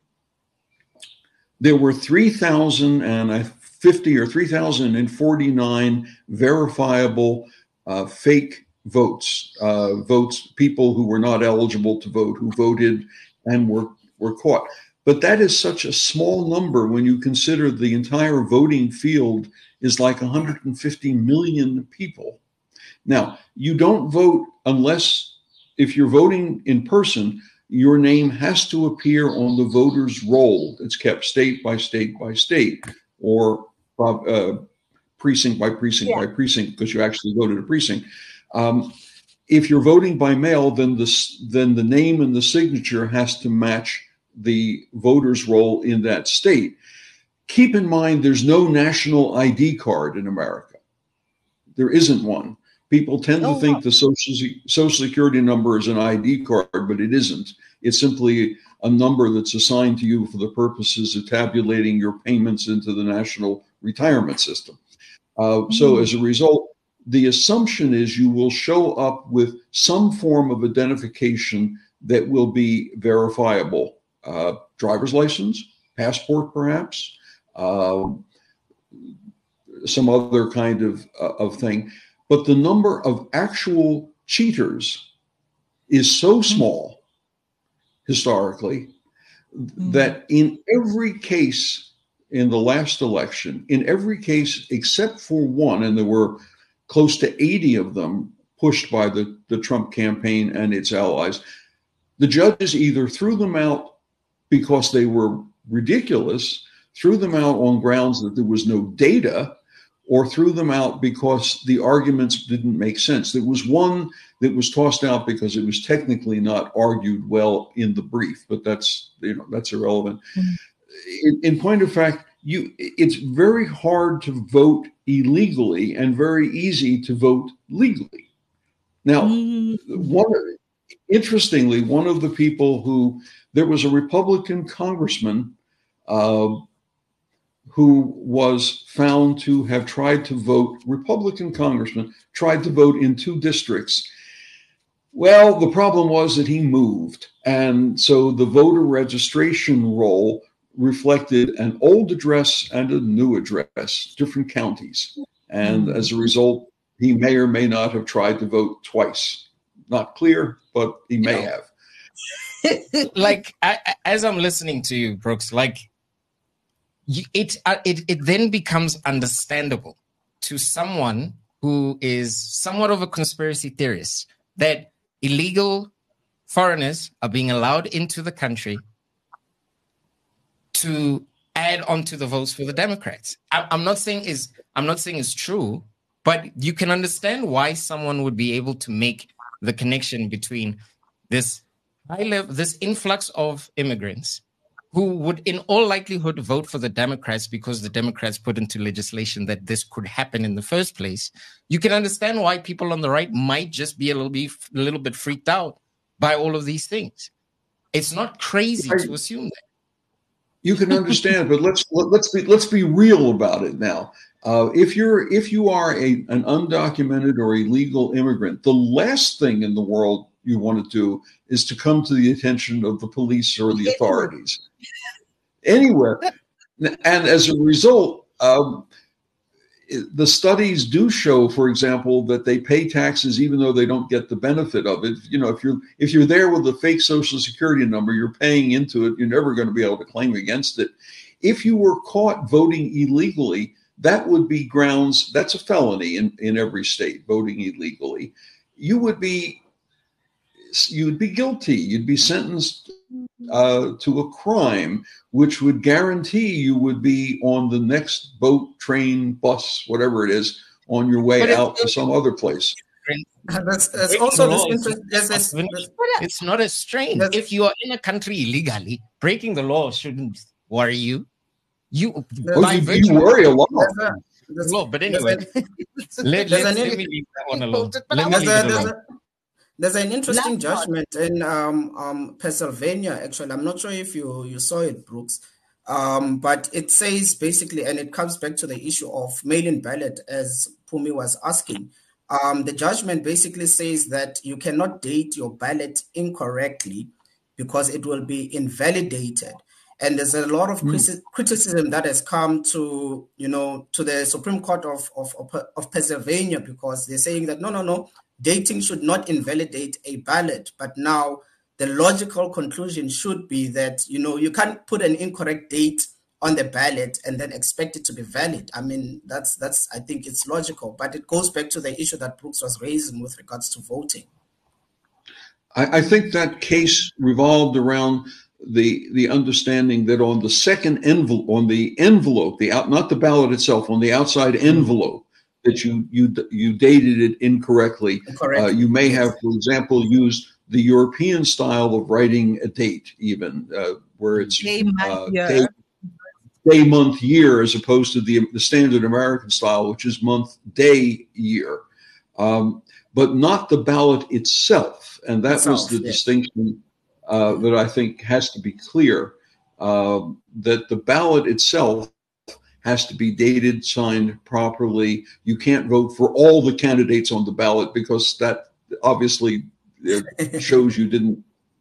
there were three thousand fifty or three thousand forty-nine verifiable uh, fake votes, uh, votes, people who were not eligible to vote, who voted and were, were caught. But that is such a small number when you consider the entire voting field is like one hundred fifty million people. Now, you don't vote unless, if you're voting in person, your name has to appear on the voter's roll. It's kept state by state by state, or uh, precinct by precinct yeah. by precinct, because you actually voted a precinct. Um, if you're voting by mail, then the, then the name and the signature has to match the voter's roll in that state. Keep in mind, there's no national I D card in America. There isn't one. People tend oh, to think wow. the social, social security number is an I D card, but it isn't. It's simply a number that's assigned to you for the purposes of tabulating your payments into the national retirement system. Uh, mm-hmm. So as a result, the assumption is you will show up with some form of identification that will be verifiable. Uh, driver's license, passport, perhaps, uh, some other kind of, uh, of thing. But the number of actual cheaters is so small, historically, mm-hmm. that in every case in the last election, in every case except for one, and there were close to eighty of them pushed by the, the Trump campaign and its allies, the judges either threw them out because they were ridiculous, threw them out on grounds that there was no data, or threw them out because the arguments didn't make sense. There was one that was tossed out because it was technically not argued well in the brief, but that's, you know, that's irrelevant. Mm-hmm. In, in point of fact, you, it's very hard to vote illegally and very easy to vote legally. Now, mm-hmm. one, interestingly, one of the people who, there was a Republican congressman uh, who was found to have tried to vote, Republican congressman, tried to vote in two districts. Well, the problem was that he moved. And so the voter registration roll reflected an old address and a new address, different counties. And as a result, he may or may not have tried to vote twice. Not clear, but he may you know, have. Like, I, as I'm listening to you, Brooks, like, you, it, uh, it it then becomes understandable to someone who is somewhat of a conspiracy theorist that illegal foreigners are being allowed into the country to add on to the votes for the Democrats. I, I'm not saying is I'm not saying it's true, but you can understand why someone would be able to make the connection between this high level, this influx of immigrants who would in all likelihood vote for the Democrats because the Democrats put into legislation that this could happen in the first place. You can understand why people on the right might just be a little bit, a little bit freaked out by all of these things. It's not crazy I, to assume that. You can understand, but let's let, let's be let's be real about it now. Uh, if you're if you are a an undocumented or illegal immigrant, the last thing in the world you want to do is to come to the attention of the police or the authorities. Anywhere. And as a result, um, the studies do show, for example, that they pay taxes even though they don't get the benefit of it. You know, if you're if you're there with a fake social security number, you're paying into it. You're never going to be able to claim against it. If you were caught voting illegally, that would be grounds. That's a felony in, in every state, voting illegally. You would be you would be guilty. You'd be sentenced uh, to a crime, which would guarantee you would be on the next boat, train, bus, whatever it is, on your way out to some other place. That's, that's also this interest. Yes, yes, it's not a strain. If you are in a country illegally, breaking the law shouldn't worry you. You, oh, you, you worry a lot. Law, but anyway, let, let, let me leave that one alone. Let me leave it alone. There's an interesting judgment in um, um, Pennsylvania, actually. I'm not sure if you, you saw it, Brooks, um, but it says basically, and it comes back to the issue of mail-in ballot, as Pumi was asking. Um, the judgment basically says that you cannot date your ballot incorrectly because it will be invalidated. And there's a lot of mm. criticism that has come to, you know, to the Supreme Court of, of, of Pennsylvania because they're saying that, no, no, no, dating should not invalidate a ballot. But now the logical conclusion should be that, you know, you can't put an incorrect date on the ballot and then expect it to be valid. I mean, that's, that's I think it's logical, but it goes back to the issue that Brooks was raising with regards to voting. I, I think that case revolved around the the understanding that on the second envelope, on the envelope, the out, not the ballot itself, on the outside envelope, that you you you dated it incorrectly. Uh, you may have, for example, used the European style of writing a date, even uh, where it's day, uh, day, day, month, year, as opposed to the the standard American style, which is month, day, year, um, but not the ballot itself. And that itself, was the yeah. distinction uh, that I think has to be clear. Uh, that the ballot itself has to be dated, signed properly. You can't vote for all the candidates on the ballot because that obviously it shows you didn't,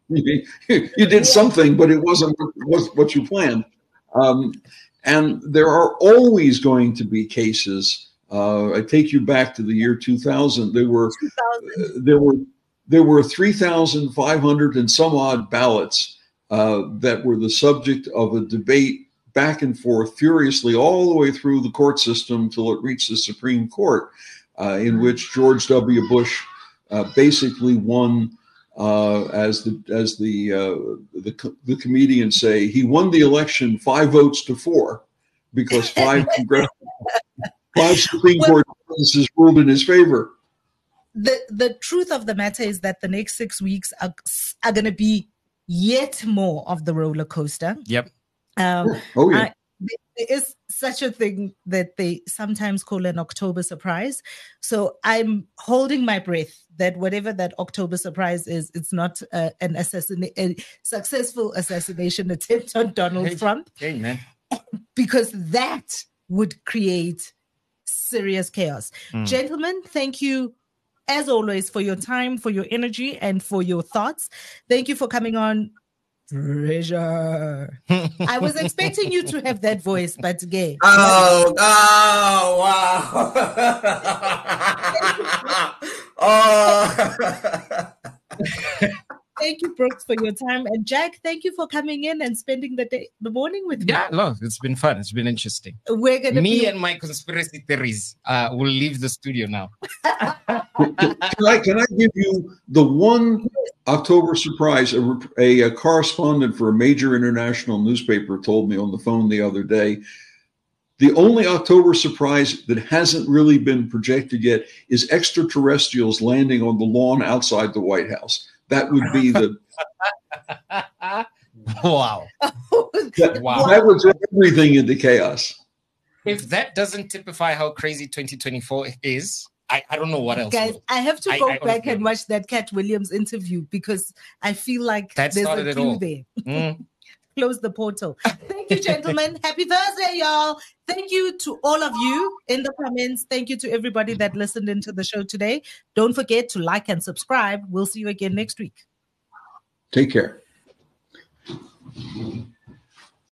you did something, but it wasn't was what you planned. Um, and there are always going to be cases. Uh, I take you back to the year two thousand. There were uh, there were there were three thousand five hundred and some odd ballots uh, that were the subject of a debate back and forth furiously all the way through the court system till it reached the Supreme Court, uh, in which George W. Bush uh, basically won, uh, as the as the, uh, the the comedians say, he won the election five votes to four because five congressional, five Supreme well, Court justices ruled in his favor. The the truth of the matter is that the next six weeks are are going to be yet more of the roller coaster. Yep. Um, oh, yeah. I, there is such a thing that they sometimes call an October surprise. So I'm holding my breath that whatever that October surprise is, it's not uh, an assassin- a successful assassination attempt on Donald hey, Trump. Hey, man. Because that would create serious chaos. Mm. Gentlemen, thank you as always for your time, for your energy, and for your thoughts. Thank you for coming on. Treasure. I was expecting you to have that voice, but gay. Oh, oh, wow. oh. Thank you, Brooks, for your time. And Jack, thank you for coming in and spending the day, the morning with me. Yeah, no, it's been fun. It's been interesting. We're gonna me be... and my conspiracy theories uh, will leave the studio now. can, I, can I give you the one October surprise? A, a, a correspondent for a major international newspaper told me on the phone the other day, the only October surprise that hasn't really been projected yet is extraterrestrials landing on the lawn outside the White House. That would be the wow. That, wow. That would throw everything into chaos. If that doesn't typify how crazy twenty twenty-four is, I, I don't know what else. Guys, will. I have to go I, I back and watch that Cat Williams interview because I feel like that there's started a clue there. Mm. Close the portal. Thank you, gentlemen. Happy Thursday, y'all. Thank you to all of you in the comments. Thank you to everybody that listened into the show today. Don't forget to like and subscribe. We'll see you again next week. Take care.